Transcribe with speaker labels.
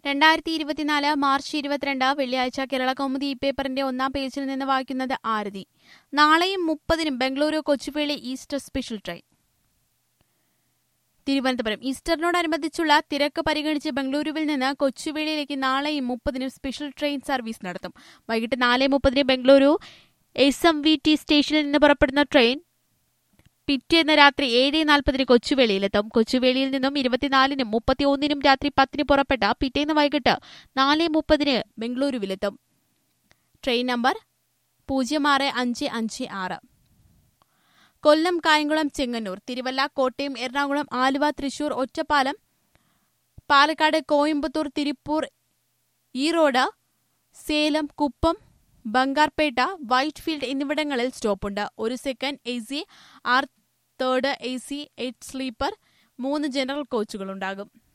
Speaker 1: 2024 March 22 വെള്ളിയാഴ്ച കേരള കൗമുദി ഈ പേപ്പറിന്റെ ഒന്നാം പേജിൽ നിന്ന് വായിക്കുന്നത് ആരതി. നാളെയും 30-നും Bengaluru Kochuveli Easter special train. Thiruvananthapuram ഈസ്റ്ററിനോടനുബന്ധിച്ചുള്ള തിരക്ക് പരിഗണിച്ച് ബംഗളൂരുവിൽ നിന്ന് കൊച്ചുവേളിയിലേക്ക് നാളെയും 30-നും സ്പെഷ്യൽ ട്രെയിൻ സർവീസ് നടത്തും. വൈകിട്ട് 4:30 ബംഗളൂരു SMVT സ്റ്റേഷനിൽ നിന്ന് പുറപ്പെടുന്ന ട്രെയിൻ പിറ്റേന്ന് രാത്രി 7:40 കൊച്ചുവേളിയിലെത്തും. കൊച്ചുവേളിയിൽ നിന്നും 24-നും 31-നും രാത്രി 10-ന് പുറപ്പെട്ട പിറ്റേന്ന് വൈകിട്ട് 4:30 ബംഗളൂരുവിലെത്തും. Train number 06556. കൊല്ലം, കായംകുളം, ചെങ്ങന്നൂർ, തിരുവല്ല, കോട്ടയം, എറണാകുളം, ആലുവ, തൃശൂർ, ഒറ്റപ്പാലം, പാലക്കാട്, കോയമ്പത്തൂർ, തിരുപ്പൂർ, ഈറോഡ്, സേലം, കുപ്പം, ബംഗാർപേട്ട, വൈറ്റ്ഫീൽഡ് എന്നിവിടങ്ങളിൽ സ്റ്റോപ്പുണ്ട്. ഒരു second AC, 6 third AC, 8 sleeper, 3 general കോച്ചുകളുണ്ടാകും.